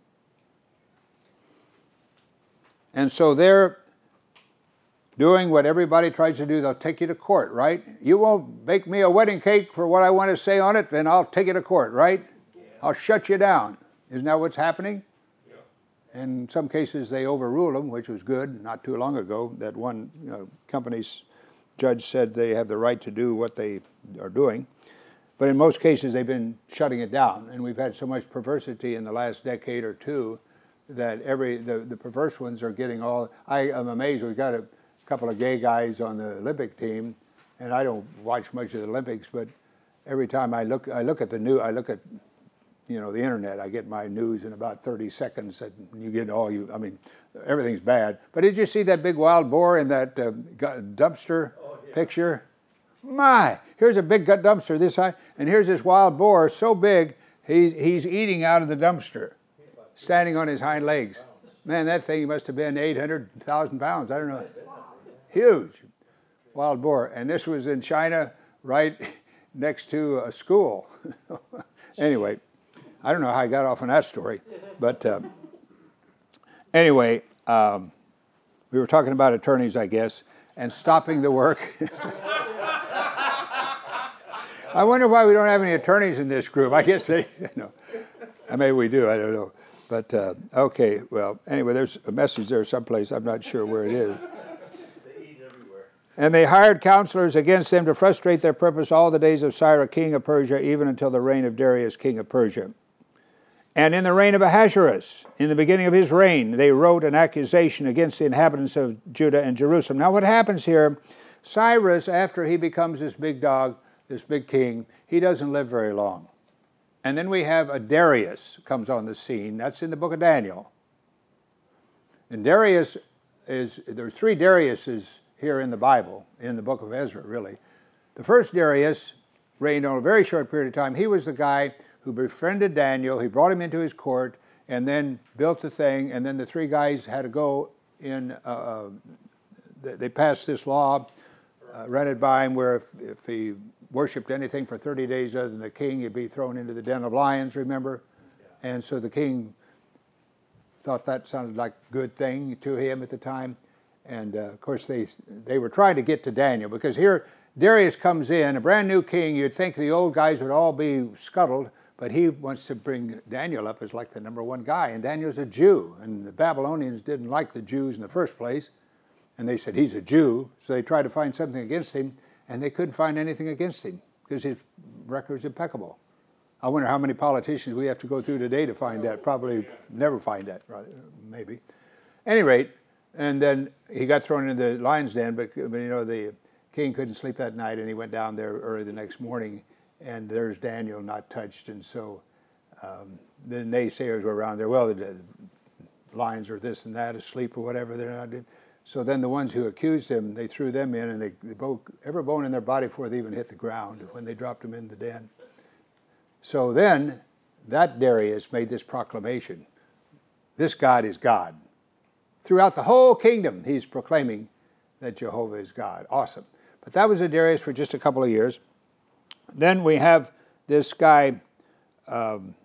And so they're doing what everybody tries to do. They'll take you to court, right? You won't bake me a wedding cake for what I want to say on it, then I'll take you to court, right? Yeah. I'll shut you down. Isn't that what's happening? Yeah. In some cases, they overruled them, which was good. Not too long ago, that one you know, company's judge said they have the right to do what they are doing. But in most cases, they've been shutting it down. And we've had so much perversity in the last decade or two that every the, the perverse ones are getting all... I am amazed. We've got a couple of gay guys on the Olympic team, and I don't watch much of the Olympics, but every time I look I look at the new I look at you know the internet, I get my news in about thirty seconds, and you get all you I mean everything's bad. But did you see that big wild boar in that uh, dumpster oh, yeah. picture? My, here's a big dumpster this high, and here's this wild boar so big he's he's eating out of the dumpster, standing on his hind legs. Man, that thing must have been eight hundred thousand pounds. I don't know. Huge wild boar. And this was in China, right next to a school. Anyway, I don't know how I got off on that story. But um, anyway, um, we were talking about attorneys, I guess, and stopping the work. I wonder why we don't have any attorneys in this group. I guess they, you know, maybe we do, I don't know. But, uh, okay, well, anyway, there's a message there someplace. I'm not sure where it is. And they hired counselors against them to frustrate their purpose all the days of Cyrus, king of Persia, even until the reign of Darius, king of Persia. And in the reign of Ahasuerus, in the beginning of his reign, they wrote an accusation against the inhabitants of Judah and Jerusalem. Now what happens here, Cyrus, after he becomes this big dog, this big king, he doesn't live very long. And then we have a Darius comes on the scene. That's in the book of Daniel. And Darius is, there are three Dariuses here in the Bible, in the book of Ezra, really. The first Darius reigned on a very short period of time. He was the guy who befriended Daniel. He brought him into his court and then built the thing. And then the three guys had to go in, uh, they passed this law, uh, rented by him, where if, if he worshipped anything for thirty days other than the king, he'd be thrown into the den of lions, remember? Yeah. And so the king thought that sounded like a good thing to him at the time. And, uh, of course, they they were trying to get to Daniel, because here Darius comes in, a brand new king. You'd think the old guys would all be scuttled, but he wants to bring Daniel up as like the number one guy. And Daniel's a Jew, and the Babylonians didn't like the Jews in the first place. And they said, he's a Jew, so they tried to find something against him, and they couldn't find anything against him, because his record's impeccable. I wonder how many politicians we have to go through today to find that. Probably never find that, maybe. At any rate, and then he got thrown into the lion's den, but, but you know, the king couldn't sleep that night, and he went down there early the next morning, and there's Daniel not touched. And so um, the naysayers were around there. Well, the lions are this and that, asleep or whatever. They're not. So then the ones who accused him, they threw them in, and they, they broke every bone in their body before they even hit the ground when they dropped them in the den. So then that Darius made this proclamation. This God is God. Throughout the whole kingdom, he's proclaiming that Jehovah is God. Awesome. But that was a Darius for just a couple of years. Then we have this guy, um,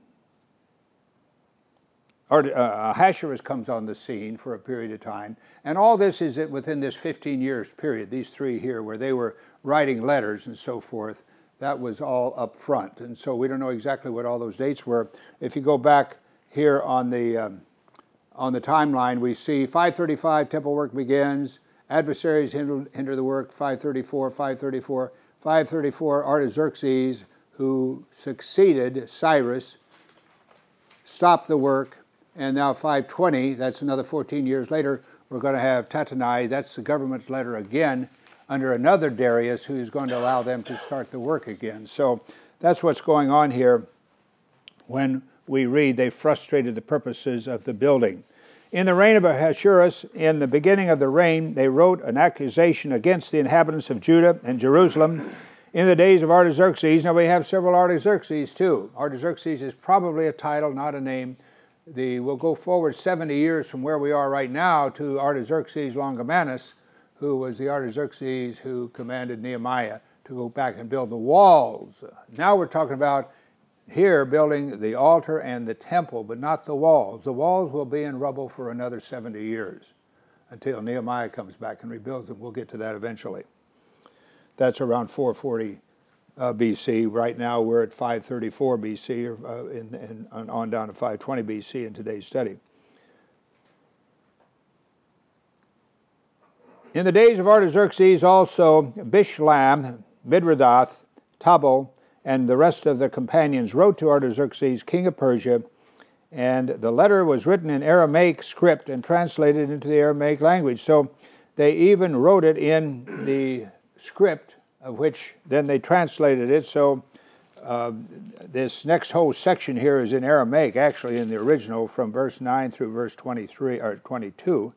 or, uh, Ahasuerus comes on the scene for a period of time. And all this is within this fifteen years period, these three here, where they were writing letters and so forth. That was all up front. And so we don't know exactly what all those dates were. If you go back here on the um, on the timeline, we see five thirty-five, temple work begins. Adversaries hinder, hinder the work, five thirty-four, five thirty-four. five thirty-four, Artaxerxes, who succeeded Cyrus, stopped the work. And now five twenty, that's another fourteen years later, we're going to have Tattenai. That's the government's letter again, under another Darius, who's going to allow them to start the work again. So that's what's going on here when we read they frustrated the purposes of the building. In the reign of Ahasuerus, in the beginning of the reign, they wrote an accusation against the inhabitants of Judah and Jerusalem in the days of Artaxerxes. Now we have several Artaxerxes too. Artaxerxes is probably a title, not a name. The, we'll go forward seventy years from where we are right now to Artaxerxes Longomanus, who was the Artaxerxes who commanded Nehemiah to go back and build the walls. Now we're talking about here building the altar and the temple, but not the walls. The walls will be in rubble for another seventy years until Nehemiah comes back and rebuilds them. We'll get to that eventually. That's around four forty uh, B C. Right now we're at five thirty-four B C, or uh, in, in, on down to five twenty B C in today's study. In the days of Artaxerxes also, Bishlam, Midradath, Tabal, and the rest of the companions wrote to Artaxerxes, king of Persia, and the letter was written in Aramaic script and translated into the Aramaic language. So they even wrote it in the script, of which then they translated it. So uh, this next whole section here is in Aramaic, actually in the original, from verse nine through verse twenty-three or twenty-two.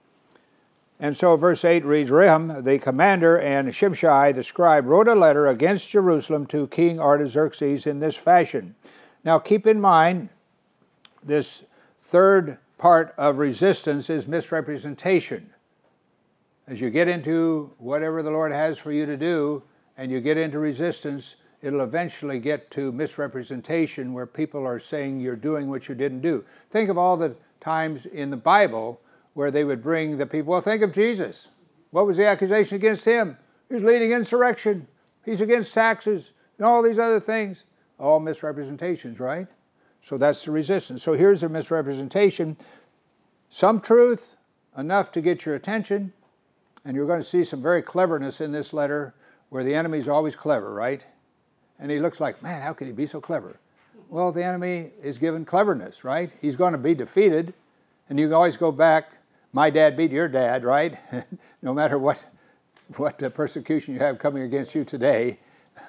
And so verse eight reads, Rehum, the commander, and Shimshai, the scribe, wrote a letter against Jerusalem to King Artaxerxes in this fashion. Now keep in mind, this third part of resistance is misrepresentation. As you get into whatever the Lord has for you to do, and you get into resistance, it'll eventually get to misrepresentation where people are saying you're doing what you didn't do. Think of all the times in the Bible where they would bring the people, well, think of Jesus. What was the accusation against him? He's leading insurrection. He's against taxes, and all these other things. All misrepresentations, right? So that's the resistance. So here's the misrepresentation. Some truth, enough to get your attention, and you're going to see some very cleverness in this letter, where the enemy's always clever, right? And he looks like, man, how could he be so clever? Well, the enemy is given cleverness, right? He's going to be defeated, and you can always go back. My dad beat your dad, right? No matter what, what uh, persecution you have coming against you today,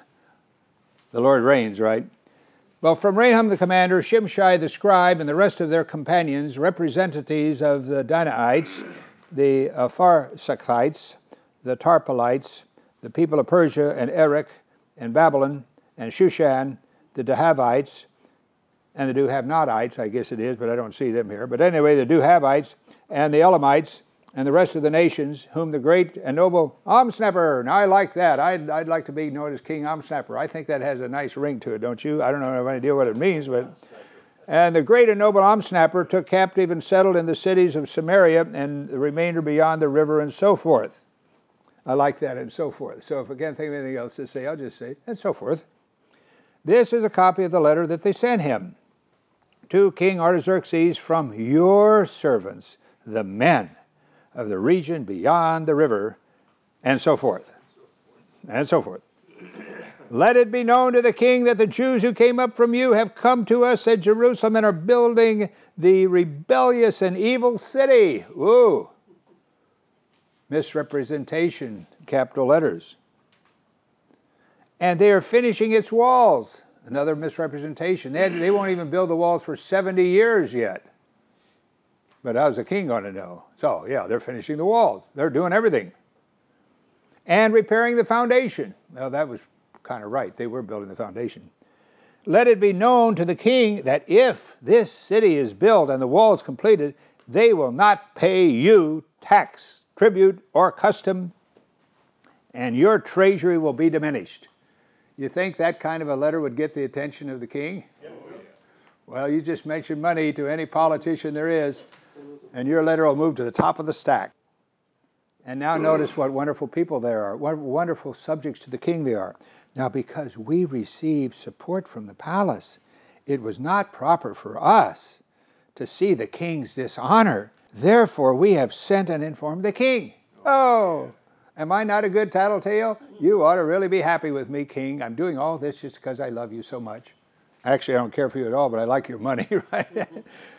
the Lord reigns, right? Well, from Rehum the commander, Shimshai the scribe, and the rest of their companions, representatives of the Dinaites, the uh, Pharsakites, the Tarpalites, the people of Persia and Erech and Babylon and Shushan, the Dahavites, and the Do-Have-Notites, I guess it is, but I don't see them here. But anyway, the Do-Havites and the Elamites and the rest of the nations, whom the great and noble Omsnapper. Now, I like that. I'd, I'd like to be known as King Omsnapper. I think that has a nice ring to it, don't you? I don't know, I have any idea what it means, but... And the great and noble Omsnapper took captive and settled in the cities of Samaria and the remainder beyond the river and so forth. I like that, and so forth. So if I can't think of anything else to say, I'll just say, and so forth. This is a copy of the letter that they sent him. To King Artaxerxes, from your servants, the men of the region beyond the river, and so forth, and so forth. Let it be known to the king that the Jews who came up from you have come to us at Jerusalem and are building the rebellious and evil city. Ooh. Misrepresentation, capital letters. And they are finishing its walls. Another misrepresentation. They, they won't even build the walls for seventy years yet. But how's the king going to know? So, yeah, they're finishing the walls. They're doing everything. And repairing the foundation. Well, that was kind of right. They were building the foundation. Let it be known to the king that if this city is built and the walls completed, they will not pay you tax, tribute, or custom, and your treasury will be diminished. You think that kind of a letter would get the attention of the king? Yeah. Well, you just mention money to any politician there is, and your letter will move to the top of the stack. And now notice what wonderful people there are, what wonderful subjects to the king they are. Now, because we received support from the palace, it was not proper for us to see the king's dishonor. Therefore, we have sent and informed the king. Oh, am I not a good tattletale? You ought to really be happy with me, king. I'm doing all this just because I love you so much. Actually, I don't care for you at all, but I like your money, right?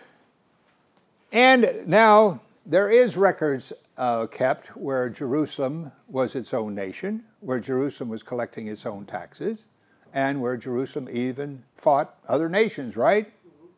And now, there is records uh, kept where Jerusalem was its own nation, where Jerusalem was collecting its own taxes, and where Jerusalem even fought other nations, right?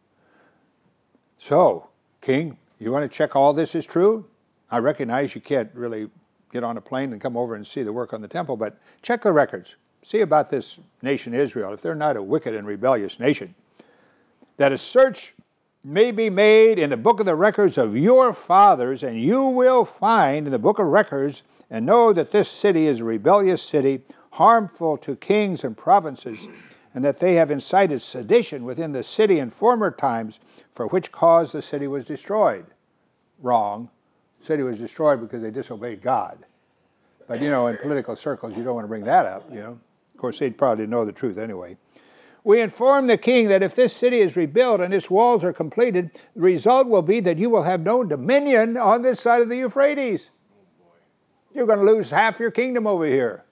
So, king, you want to check all this is true? I recognize you can't really get on a plane and come over and see the work on the temple, but check the records. See about this nation Israel, if they're not a wicked and rebellious nation. That a search may be made in the book of the records of your fathers, and you will find in the book of records and know that this city is a rebellious city, harmful to kings and provinces, and that they have incited sedition within the city in former times, for which cause the city was destroyed. Wrong. The city was destroyed because they disobeyed God. But, you know, in political circles, you don't want to bring that up, you know. Of course, they'd probably know the truth anyway. We inform the king that if this city is rebuilt and its walls are completed, the result will be that you will have no dominion on this side of the Euphrates. You're going to lose half your kingdom over here.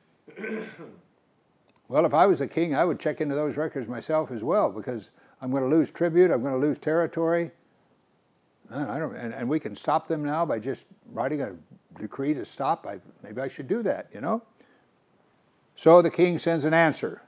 Well, if I was a king, I would check into those records myself as well, because I'm going to lose tribute, I'm going to lose territory. I don't, and, and we can stop them now by just writing a decree to stop. I, maybe I should do that, you know? So the king sends an answer.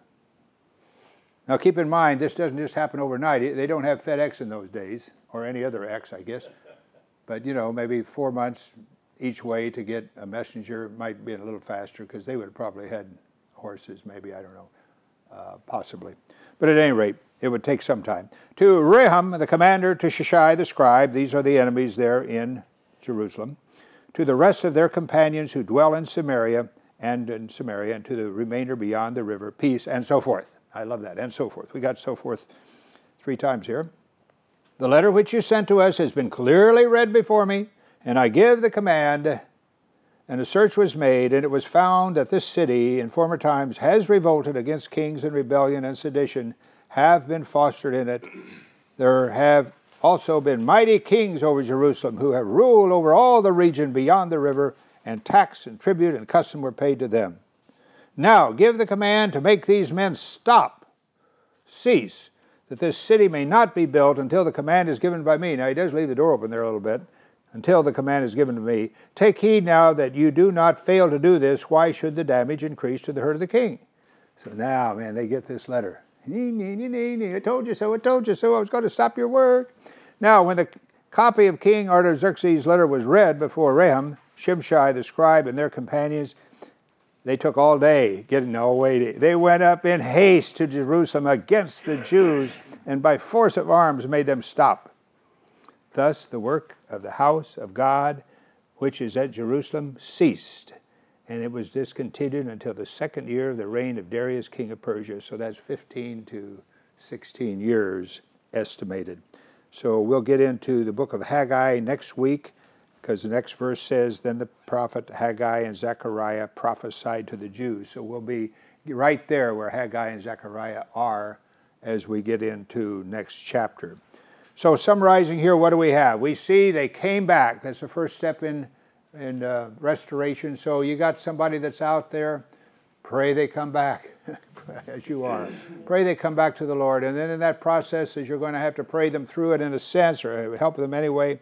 Now keep in mind, this doesn't just happen overnight. They don't have FedEx in those days, or any other X, I guess. But, you know, maybe four months each way to get a messenger might be a little faster, because they would have probably had horses, maybe, I don't know, uh, possibly. But at any rate, it would take some time. To Rehum, the commander, to Shishai, the scribe, these are the enemies there in Jerusalem, to the rest of their companions who dwell in Samaria, and in Samaria, and to the remainder beyond the river, peace, and so forth. I love that, and so forth. We got so forth three times here. The letter which you sent to us has been clearly read before me, and I give the command, and a search was made, and it was found that this city in former times has revolted against kings, and rebellion and sedition have been fostered in it. There have also been mighty kings over Jerusalem who have ruled over all the region beyond the river, and tax and tribute and custom were paid to them. Now give the command to make these men stop, cease, that this city may not be built until the command is given by me. Now he does leave the door open there a little bit. Until the command is given to me. Take heed now that you do not fail to do this. Why should the damage increase to the hurt of the king? So now, man, they get this letter. I told you so, I told you so, I was going to stop your work. Now, when the copy of King Artaxerxes' letter was read before Rehum, Shimshai the scribe, and their companions, they took all day getting no way. They went up in haste to Jerusalem against the Jews, and by force of arms made them stop. Thus the work of the house of God, which is at Jerusalem, ceased, and it was discontinued until the second year of the reign of Darius, king of Persia. So that's fifteen to sixteen years estimated. So we'll get into the book of Haggai next week, because the next verse says, then the prophet Haggai and Zechariah prophesied to the Jews. So we'll be right there where Haggai and Zechariah are as we get into next chapter. So summarizing here, what do we have? We see they came back. That's the first step in, in uh, restoration. So you got somebody that's out there, pray they come back, as you are. Pray they come back to the Lord. And then in that process, as you're going to have to pray them through it in a sense, or help them anyway,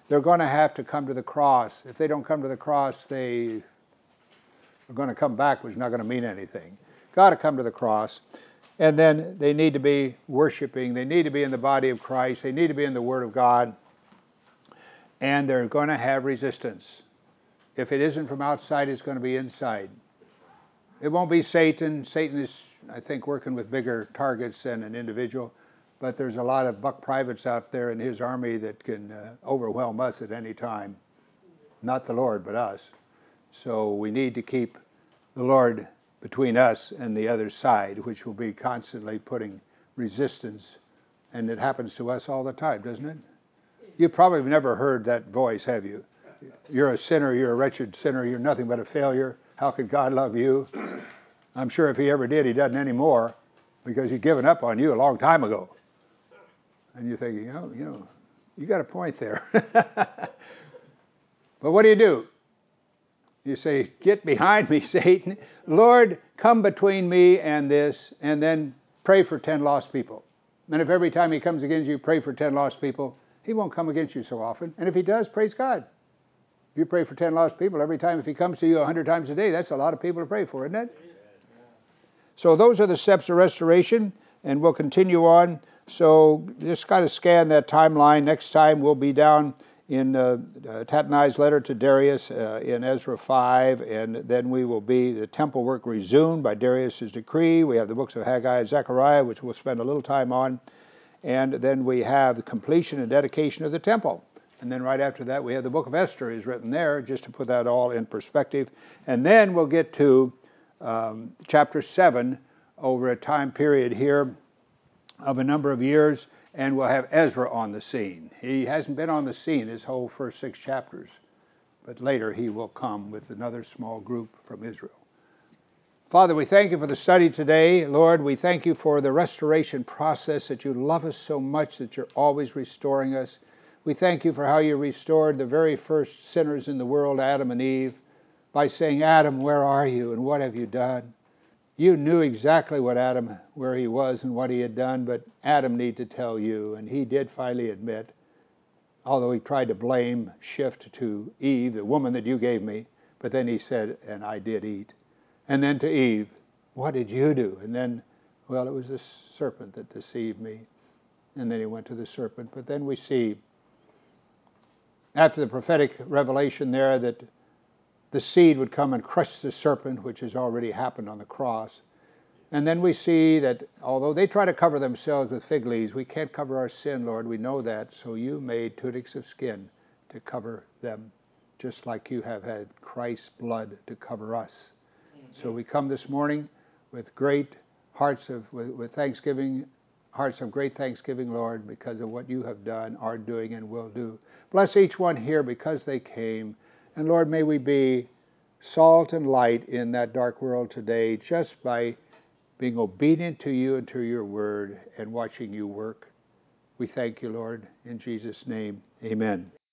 they're going to have to come to the cross. If they don't come to the cross, they are going to come back, which is not going to mean anything. Got to come to the cross. And then they need to be worshiping. They need to be in the body of Christ. They need to be in the Word of God. And they're going to have resistance. If it isn't from outside, it's going to be inside. It won't be Satan. Satan is, I think, working with bigger targets than an individual. But there's a lot of buck privates out there in his army that can uh, overwhelm us at any time. Not the Lord, but us. So we need to keep the Lord between us and the other side, which will be constantly putting resistance. And it happens to us all the time, doesn't it? You probably have never heard that voice, have you? You're a sinner, you're a wretched sinner, you're nothing but a failure. How could God love you? I'm sure if he ever did, he doesn't anymore, because he'd given up on you a long time ago. And you're thinking, oh, you know, you got a point there. But what do you do? You say, get behind me, Satan. Lord, come between me and this, and then pray for ten lost people. And if every time he comes against you, pray for ten lost people, he won't come against you so often. And if he does, praise God. If you pray for ten lost people every time, if he comes to you a hundred times a day, that's a lot of people to pray for, isn't it? So those are the steps of restoration, and we'll continue on. So just got to scan that timeline. Next time we'll be down in uh, uh, Tatnai's letter to Darius uh, in Ezra five, and then we will be the temple work resumed by Darius's decree. We have the books of Haggai and Zechariah, which we'll spend a little time on, and then we have the completion and dedication of the temple. And then right after that, we have the book of Esther is written there, just to put that all in perspective. And then we'll get to um, chapter seven over a time period here of a number of years, and we'll have Ezra on the scene. He hasn't been on the scene his whole first six chapters, but later he will come with another small group from Israel. Father, we thank you for the study today. Lord, we thank you for the restoration process, that you love us so much that you're always restoring us. We thank you for how you restored the very first sinners in the world, Adam and Eve, by saying, Adam, where are you and what have you done? You knew exactly what Adam, where he was and what he had done, but Adam needed to tell you, and he did finally admit, although he tried to blame, shift to Eve, the woman that you gave me, but then he said, and I did eat. And then to Eve, what did you do? And then, well, it was the serpent that deceived me. And then he went to the serpent. But then we see, after the prophetic revelation there, that the seed would come and crush the serpent, which has already happened on the cross. And then we see that although they try to cover themselves with fig leaves, we can't cover our sin, Lord. We know that. So you made tunics of skin to cover them, just like you have had Christ's blood to cover us. Mm-hmm. So we come this morning with great hearts of, with, with thanksgiving, hearts of great thanksgiving, Lord, because of what you have done, are doing, and will do. Bless each one here because they came. And Lord, may we be salt and light in that dark world today, just by being obedient to you and to your word and watching you work. We thank you, Lord. In Jesus' name, amen.